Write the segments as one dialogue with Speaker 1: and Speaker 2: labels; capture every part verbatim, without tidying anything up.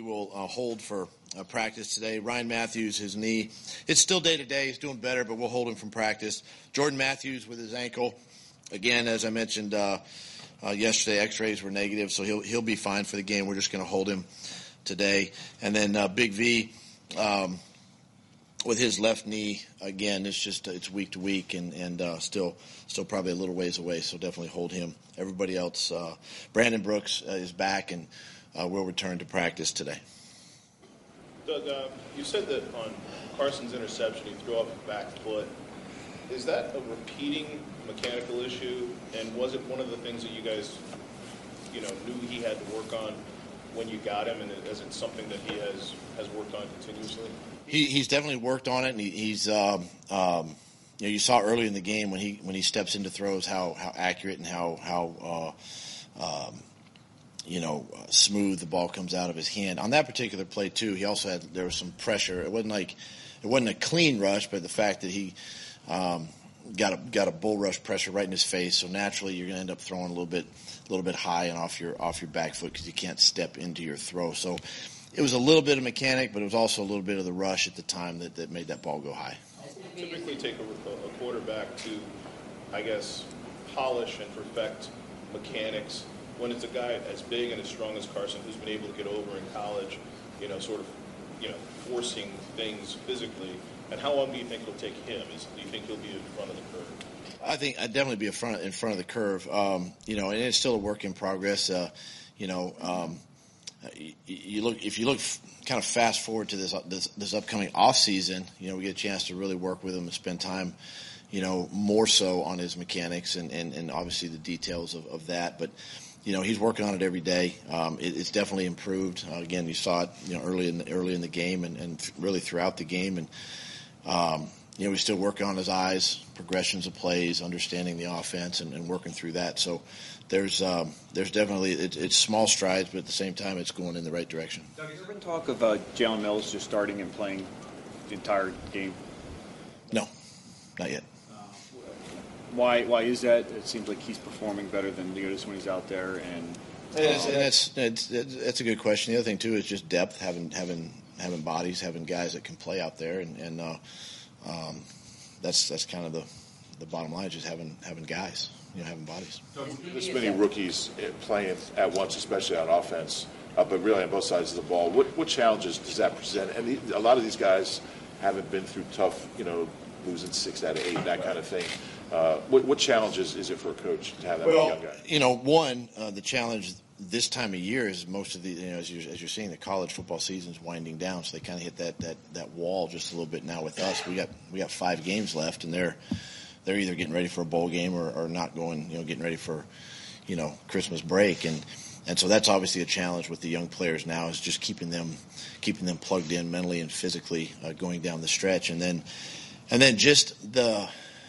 Speaker 1: will uh, hold for uh, practice today. Ryan Matthews, his knee, it's still day-to-day. He's doing better, but we'll hold him from practice. Jordan Matthews with his ankle. Again, as I mentioned uh, uh, yesterday, x-rays were negative, so he'll he'll be fine for the game. We're just going to hold him today. And then uh, Big V, um, with his left knee, again, it's just it's week to week and, and uh, still still probably a little ways away, so definitely hold him. Everybody else, uh, Brandon Brooks uh, is back and uh, will return to practice today.
Speaker 2: Doug, uh, you said that on Carson's interception he threw off his back foot. Is that a repeating mechanical issue, and was it one of the things that you guys, you know, knew he had to work on when you got him, and is it something that he has, has worked on continuously?
Speaker 1: He, he's definitely worked on it, and he, he's, um, um, you know, you saw early in the game when he when he steps into throws how, how accurate and how how uh, um, you know uh, smooth the ball comes out of his hand. On that particular play too, he also had there was some pressure. It wasn't like it wasn't a clean rush, but the fact that he um, got a got a bull rush pressure right in his face, so naturally you're going to end up throwing a little bit a little bit high and off your off your back foot because you can't step into your throw. So it was a little bit of mechanic, but it was also a little bit of the rush at the time that, that made that ball go high.
Speaker 2: Typically take a, a quarterback to, I guess, polish and perfect mechanics when it's a guy as big and as strong as Carson who's been able to get over in college, you know, sort of, you know, forcing things physically. And how long do you think it'll take him? Is, do you think he'll be in front of the curve?
Speaker 1: I think I'd definitely be in front, in front of the curve. Um, you know, and it's still a work in progress. Uh, you know, um, you, you look if you look f- kind of fast forward to this, this this upcoming off season. You know, we get a chance to really work with him and spend time, you know, more so on his mechanics and, and, and obviously the details of, of that. But you know, he's working on it every day. Um, it, it's definitely improved. Uh, again, you saw it, you know, early in the, early in the game and, and really throughout the game. And um, you know, we still work on his eyes, progressions of plays, understanding the offense, and, and working through that. So there's um, there's definitely it, it's small strides, but at the same time, it's going in the right direction.
Speaker 3: Doug, has there been talk of uh, Jalen Mills just starting and playing the entire game?
Speaker 1: No, not yet.
Speaker 3: Uh, why why is that? It seems like he's performing better than Leotis when he's out there, and
Speaker 1: It's, and it's, it's, it's, that's a good question. The other thing too is just depth, having having having bodies, having guys that can play out there, and, and uh, um, that's that's kind of the the bottom line, just having having guys, you know, having bodies.
Speaker 4: This many rookies playing at once, especially on offense, uh, but really on both sides of the ball. What what challenges does that present? And the, a lot of these guys haven't been through tough, you know, losing six out of eight, that kind of thing. Uh, what, what challenges is it for a coach to have that
Speaker 1: well,
Speaker 4: young guy?
Speaker 1: You know, one, uh, the challenge this time of year is most of the, you know, as you're, as you're seeing, the college football season's winding down, so they kind of hit that, that, that wall just a little bit now with us. We got we got five games left, and they're they're either getting ready for a bowl game or, or not going, you know, getting ready for, you know, Christmas break, and and so that's obviously a challenge with the young players now, is just keeping them keeping them plugged in mentally and physically uh, going down the stretch, and then and then just the.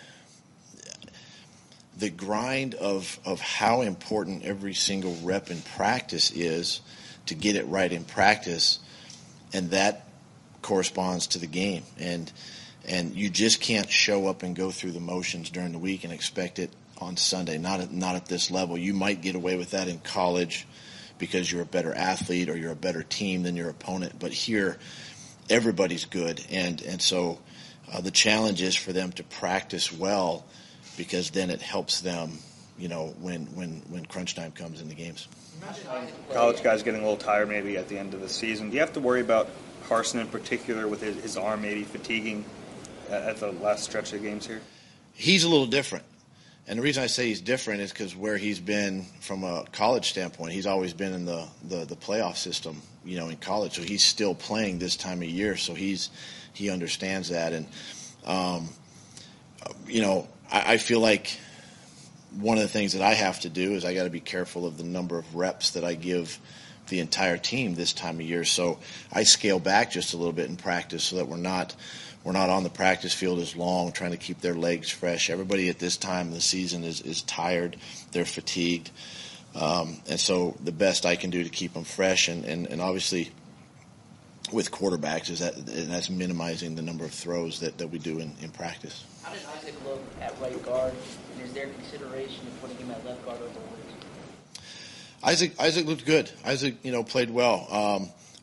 Speaker 1: the grind of, of how important every single rep in practice is to get it right in practice, and that corresponds to the game. And and you just can't show up and go through the motions during the week and expect it on Sunday. Not at, not at this level. You might get away with that in college because you're a better athlete or you're a better team than your opponent. But here, everybody's good, and and so uh, the challenge is for them to practice well, because then it helps them, you know, when, when, when crunch time comes in the games.
Speaker 5: College guys getting a little tired maybe at the end of the season. Do you have to worry about Carson in particular with his, his arm maybe fatiguing at the last stretch of games here?
Speaker 1: He's a little different. And the reason I say he's different is because where he's been from a college standpoint, he's always been in the, the, the playoff system, you know, in college. So he's still playing this time of year. So he's he understands that. And, um, you know, I feel like one of the things that I have to do is I got to be careful of the number of reps that I give the entire team this time of year. So I scale back just a little bit in practice so that we're not we're not on the practice field as long, trying to keep their legs fresh. Everybody at this time of the season is, is tired. They're fatigued. Um, and so the best I can do to keep them fresh and, and, and obviously with quarterbacks is that and that's minimizing the number of throws that, that we do in, in practice.
Speaker 6: How does Isaac look at right guard, and is there consideration of putting him at left guard over Woods?
Speaker 1: Isaac Isaac looked good. Isaac, you know, played well. Um,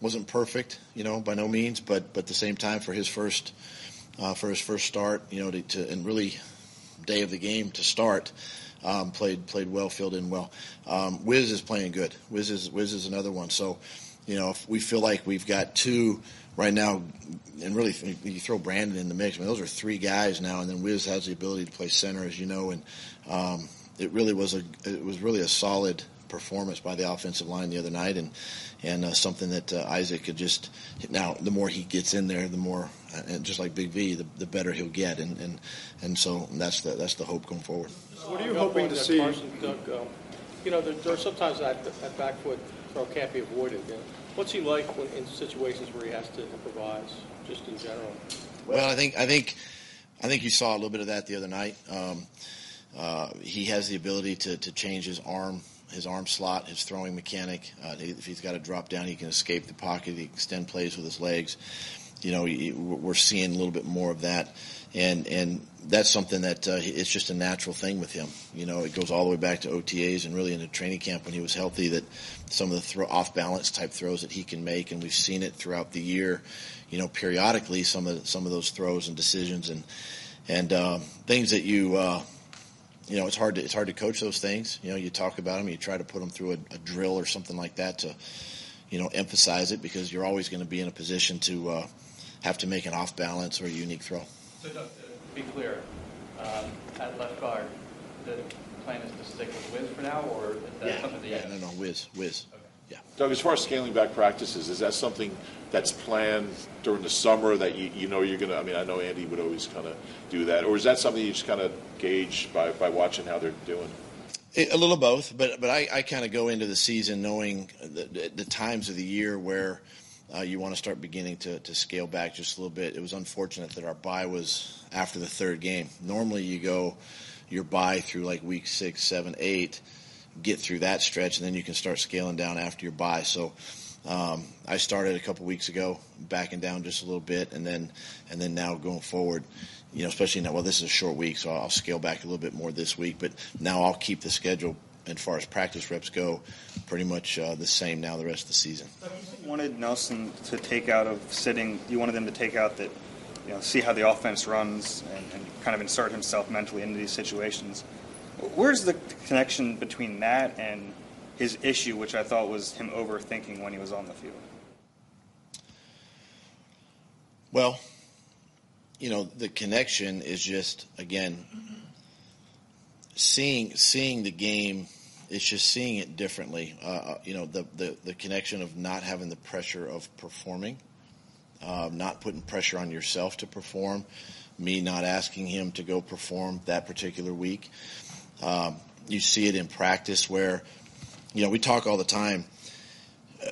Speaker 1: wasn't perfect, you know, by no means, but but at the same time for his first uh, for his first start, you know, to, to and really day of the game to start, um, played played well, filled in well. Um, Wiz is playing good. Wiz is Wiz is another one. So, you know, if we feel like we've got two right now, and really you throw Brandon in the mix. I mean, those are three guys now, and then Wiz has the ability to play center, as you know, and um, it really was a it was really a solid performance by the offensive line the other night, and and uh, something that uh, Isaac could just now the more he gets in there, the more uh, and just like Big V, the, the better he'll get, and and and so that's the that's the hope going forward.
Speaker 7: What are you hoping to see? Carson, Doug, uh, you know, there, there are sometimes that, that back foot throw can't be avoided. You know? What's he like when, in situations where he has to improvise, just in general?
Speaker 1: Well, I think I think I think you saw a little bit of that the other night. Um, uh, he has the ability to to change his arm. His arm slot, his throwing mechanic. Uh, if he's got to drop down, he can escape the pocket. He extend plays with his legs. You know, he, we're seeing a little bit more of that, and and that's something that uh, it's just a natural thing with him. You know, it goes all the way back to O T As and really into training camp when he was healthy. That some of the throw, off balance type throws that he can make, and we've seen it throughout the year. You know, periodically some of some of those throws and decisions and and um, things that you. Uh, You know, it's hard to it's hard to coach those things. You know, you talk about them, you try to put them through a, a drill or something like that to, you know, emphasize it, because you're always going to be in a position to uh, have to make an off balance or a unique throw.
Speaker 8: So, Doug, to be clear, um, at left guard, the plan is to stick with Wiz for now, or is that
Speaker 1: Yeah,
Speaker 8: something that you
Speaker 1: yeah, no, no, Wiz, Wiz.
Speaker 8: Okay.
Speaker 1: Yeah.
Speaker 4: Doug, as far as scaling back practices, is that something that's planned during the summer that you, you know you're going to, I mean, I know Andy would always kind of do that, or is that something you just kind of gauge by, by watching how they're doing?
Speaker 1: A little of both, but but I, I kind of go into the season knowing the, the times of the year where uh, you want to start beginning to, to scale back just a little bit. It was unfortunate that our bye was after the third game. Normally you go your bye through like week six, seven, eight, get through that stretch, and then you can start scaling down after your bye. So um, I started a couple weeks ago, backing down just a little bit, and then and then now going forward, you know, especially now, well, this is a short week, so I'll scale back a little bit more this week. But now I'll keep the schedule, as far as practice reps go, pretty much uh, the same now the rest of the season.
Speaker 5: You wanted Nelson to take out of sitting. You wanted them to take out that, you know, see how the offense runs and, and kind of insert himself mentally into these situations. Where's the connection between that and his issue, which I thought was him overthinking when he was on the field?
Speaker 1: Well, you know, the connection is just, again, seeing seeing the game. It's just seeing it differently. Uh, you know, the, the, the connection of not having the pressure of performing, uh, not putting pressure on yourself to perform, me not asking him to go perform that particular week. Um, you see it in practice where, you know, we talk all the time, uh,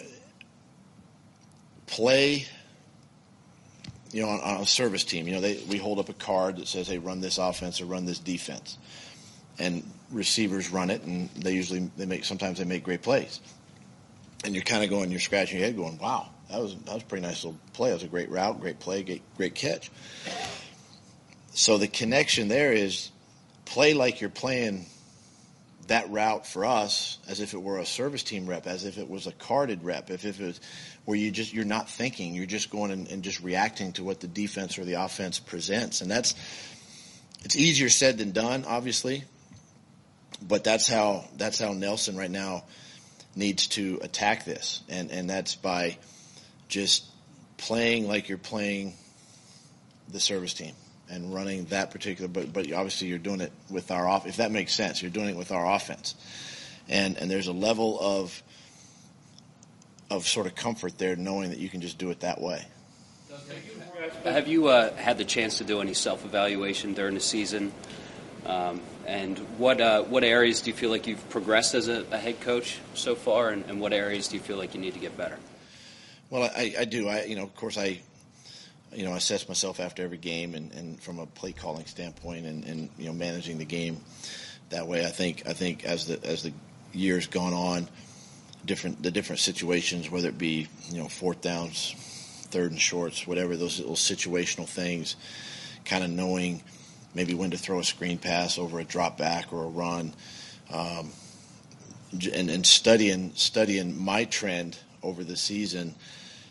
Speaker 1: play, you know, on, on a service team, you know, they, we hold up a card that says, hey, run this offense or run this defense. And receivers run it, and they usually, they make, sometimes they make great plays. And you're kind of going, you're scratching your head going, wow, that was, that was a pretty nice little play. That was a great route, great play, great, great catch. So the connection there is play like you're playing that route for us as if it were a service team rep, as if it was a carded rep, if, if it was where you just, you're not thinking, you're just going and, and just reacting to what the defense or the offense presents. And that's, it's easier said than done, obviously, but that's how, that's how Nelson right now needs to attack this. And, and that's by just playing like you're playing the service team and running that particular, but but obviously you're doing it with our off. If that makes sense, you're doing it with our offense, and and there's a level of of sort of comfort there, knowing that you can just do it that way.
Speaker 9: Have you uh, had the chance to do any self-evaluation during the season? Um, and what uh, what areas do you feel like you've progressed as a, a head coach so far, and, and what areas do you feel like you need to get better?
Speaker 1: Well, I, I do. I you know, of course, I. You know, assess myself after every game, and, and from a play calling standpoint, and, and you know, managing the game that way. I think I think as the as the years gone on, different the different situations, whether it be you know fourth downs, third and shorts, whatever, those little situational things, kind of knowing maybe when to throw a screen pass over a drop back or a run, um, and and studying studying my trend over the season.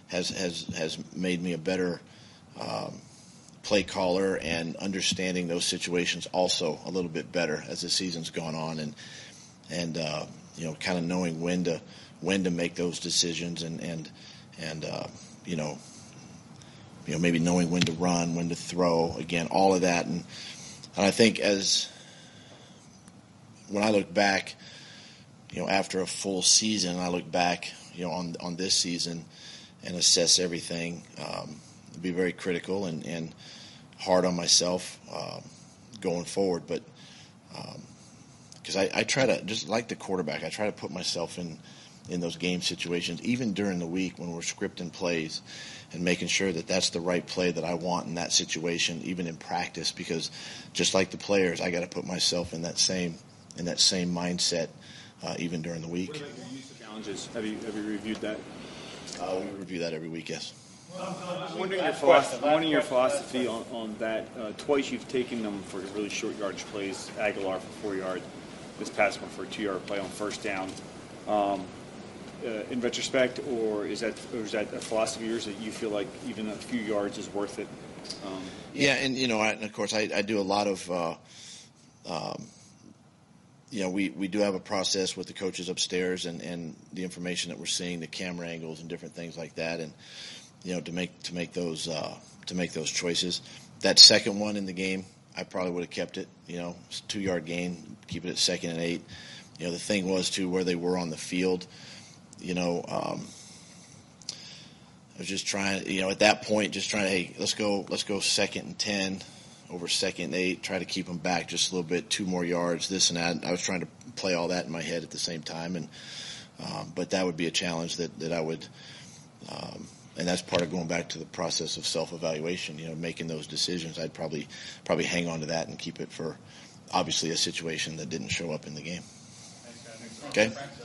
Speaker 1: has has has made me a better um, play caller and understanding those situations also a little bit better as the season's gone on, and and uh, you know, kind of knowing when to when to make those decisions, and and and uh, you know, you know maybe knowing when to run, when to throw, again, all of that, and and I think as when I look back, you know, after a full season, I look back, you know, on on this season and assess everything. Um, be very critical and, and hard on myself uh, going forward, but because um, I, I try to, just like the quarterback, I try to put myself in in those game situations, even during the week when we're scripting plays and making sure that that's the right play that I want in that situation, even in practice, because just like the players, I got to put myself in that same in that same mindset uh, even during the week.
Speaker 3: What about your use of challenges? Have you have you reviewed that?
Speaker 1: Uh, we review that every week, yes.
Speaker 3: I'm wondering your philosophy, I'm wondering your philosophy on, on that. Uh, twice you've taken them for really short yardage plays. Aguilar for four yards. This past one for a two-yard play on first down. Um, uh, in retrospect, or is that or is that a philosophy of yours that you feel like even a few yards is worth it? Um,
Speaker 1: yeah, and you know, I, and of course, I, I do a lot of. Uh, um, You know, we, we do have a process with the coaches upstairs and, and the information that we're seeing, the camera angles and different things like that, and you know, to make to make those uh, to make those choices. That second one in the game, I probably would have kept it. You know, it's a two yard gain, keep it at second and eight. You know, the thing was too where they were on the field. You know, um, I was just trying. You know, at that point, just trying to hey, let's go, let's go second and ten. Over second and eight, try to keep them back just a little bit, two more yards, this and that. I was trying to play all that in my head at the same time, and um, but that would be a challenge that, that I would, um, and that's part of going back to the process of self-evaluation. You know, making those decisions. I'd probably probably hang on to that and keep it for, obviously, a situation that didn't show up in the game. Okay.